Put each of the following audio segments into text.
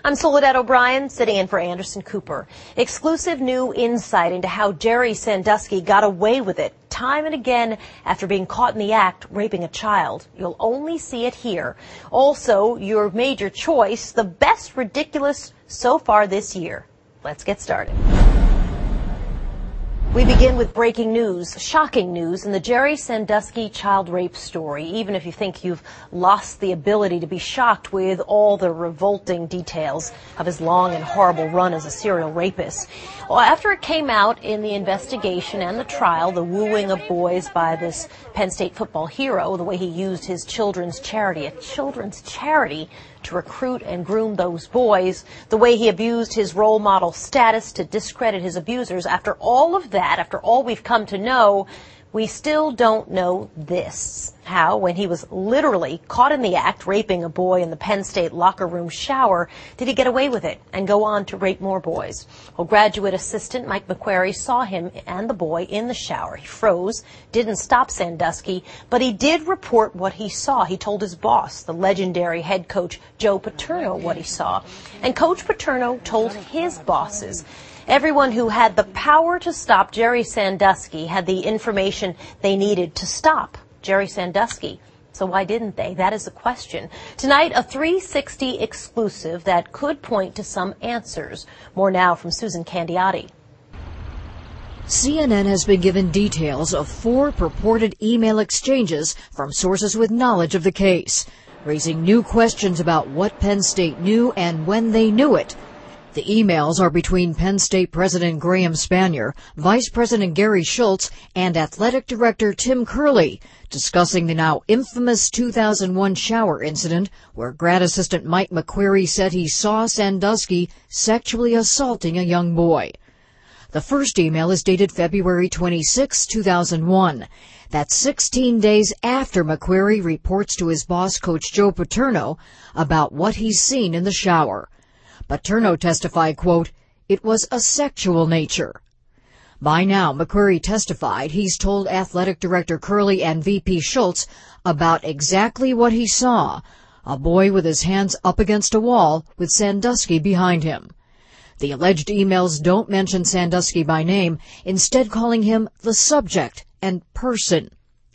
I'm Soledad O'Brien, sitting in for Anderson Cooper. Exclusive new insight into how Jerry Sandusky got away with it time and again after being caught in the act raping a child. You'll only see it here. Also, your major choice, the best ridiculous so far this year. Let's get started. We begin with breaking news, shocking news in the Jerry Sandusky child rape story, even if you think you've lost the ability to be shocked with all the revolting details of his long and horrible run as a serial rapist. Well, after it came out in the investigation and the trial, the wooing of boys by this Penn State football hero, the way he used his children's charity, to recruit and groom those boys, the way he abused his role model status to discredit his abusers. After all of that, after all we've come to know, we still don't know this. How, when he was literally caught in the act raping a boy in the Penn State locker room shower, did he get away with it and go on to rape more boys? Well, graduate assistant Mike McQuarrie saw him and the boy in the shower. He froze, didn't stop Sandusky, but he did report what he saw. He told his boss, the legendary head coach Joe Paterno, what he saw. And Coach Paterno told his bosses. Everyone who had the power to stop Jerry Sandusky had the information they needed to stop Jerry Sandusky. So why didn't they? That is the question. Tonight, a 360 exclusive that could point to some answers. More now from Susan Candiotti. CNN has been given details of 4 purported email exchanges from sources with knowledge of the case, raising new questions about what Penn State knew and when they knew it. The emails are between Penn State President Graham Spanier, Vice President Gary Schultz, and Athletic Director Tim Curley, discussing the now infamous 2001 shower incident where grad assistant Mike McQuarrie said he saw Sandusky sexually assaulting a young boy. The first email is dated February 26, 2001. That's 16 days after McQuarrie reports to his boss, Coach Joe Paterno, about what he's seen in the shower. Paterno testified, quote, "It was a sexual nature." By now, McQuarrie testified he's told Athletic Director Curley and VP Schultz about exactly what he saw, a boy with his hands up against a wall with Sandusky behind him. The alleged emails don't mention Sandusky by name, instead calling him the subject and person.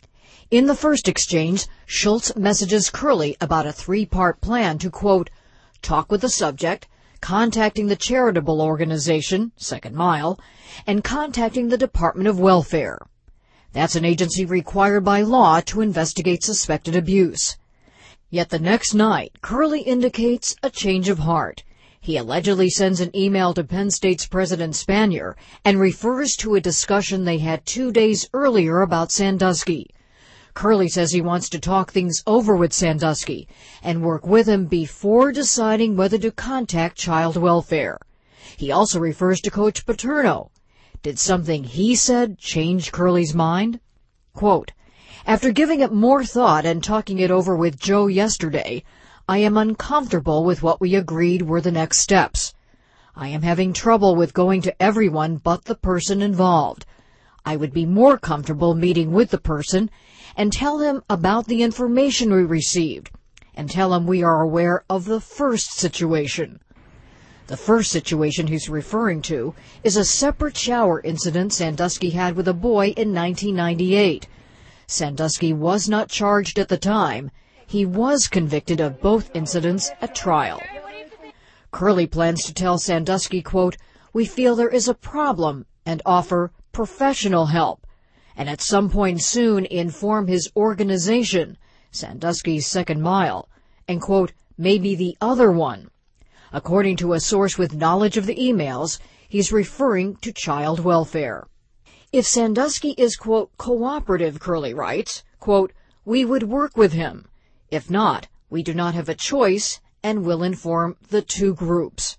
In the first exchange, Schultz messages Curley about a 3-part plan to, quote, talk with the subject, contacting the charitable organization, Second Mile, and contacting the Department of Welfare. That's an agency required by law to investigate suspected abuse. Yet the next night, Curley indicates a change of heart. He allegedly sends an email to Penn State's President Spanier and refers to a discussion they had 2 days earlier about Sandusky. Curley says he wants to talk things over with Sandusky and work with him before deciding whether to contact child welfare. He also refers to Coach Paterno. Did something he said change Curley's mind? Quote, after giving it more thought and talking it over with Joe yesterday, I am uncomfortable with what we agreed were the next steps. I am having trouble with going to everyone but the person involved. I would be more comfortable meeting with the person and tell him about the information we received, and tell him we are aware of the first situation. The first situation he's referring to is a separate shower incident Sandusky had with a boy in 1998. Sandusky was not charged at the time. He was convicted of both incidents at trial. Curley plans to tell Sandusky, quote, we feel there is a problem and offer professional help, and at some point soon inform his organization, Sandusky's Second Mile, and, quote, maybe the other one. According to a source with knowledge of the emails, he's referring to child welfare. If Sandusky is, quote, cooperative, Curley writes, quote, we would work with him. If not, we do not have a choice and will inform the 2 groups.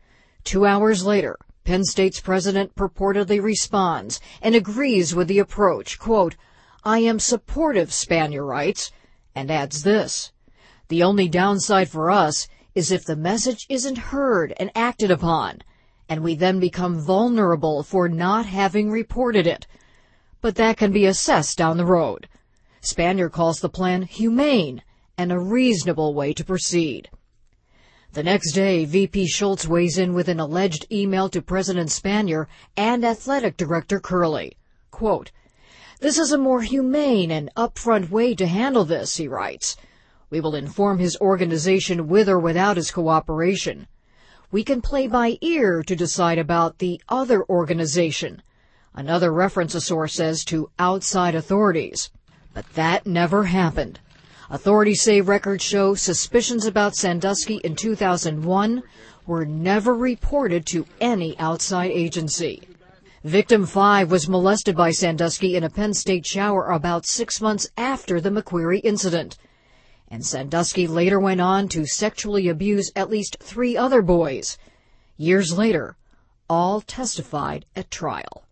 2 hours later, Penn State's president purportedly responds and agrees with the approach. Quote, I am supportive, Spanier writes, and adds this. The only downside for us is if the message isn't heard and acted upon, and we then become vulnerable for not having reported it. But that can be assessed down the road. Spanier calls the plan humane and a reasonable way to proceed. The next day, VP Schultz weighs in with an alleged email to President Spanier and Athletic Director Curley. Quote, "This is a more humane and upfront way to handle this," he writes. "We will inform his organization with or without his cooperation. We can play by ear to decide about the other organization." Another reference a source says to outside authorities. But that never happened. Authorities say records show suspicions about Sandusky in 2001 were never reported to any outside agency. Victim 5 was molested by Sandusky in a Penn State shower about 6 months after the McQueary incident. And Sandusky later went on to sexually abuse at least 3 other boys. Years later, all testified at trial.